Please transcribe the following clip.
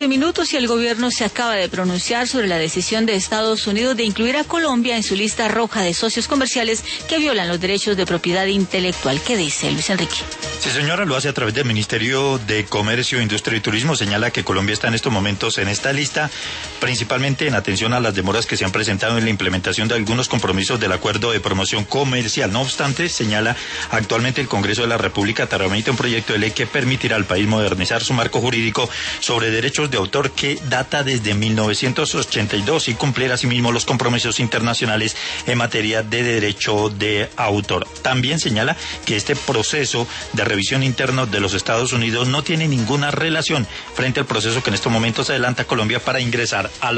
Minutos y el gobierno se acaba de pronunciar sobre la decisión de Estados Unidos de incluir a Colombia en su lista roja de socios comerciales que violan los derechos de propiedad intelectual. ¿Qué dice Luis Enrique? Sí, señora, lo hace a través del Ministerio de Comercio, Industria y Turismo. Señala que Colombia está en estos momentos en esta lista, principalmente en atención a las demoras que se han presentado en la implementación de algunos compromisos del Acuerdo de Promoción Comercial. No obstante, señala, actualmente el Congreso de la República tramita un proyecto de ley que permitirá al país modernizar su marco jurídico sobre derechos de autor que data desde 1982 y cumplir asimismo los compromisos internacionales en materia de derecho de autor. También señala que este proceso de revisión interno de los Estados Unidos no tiene ninguna relación frente al proceso que en estos momentos adelanta Colombia para ingresar a la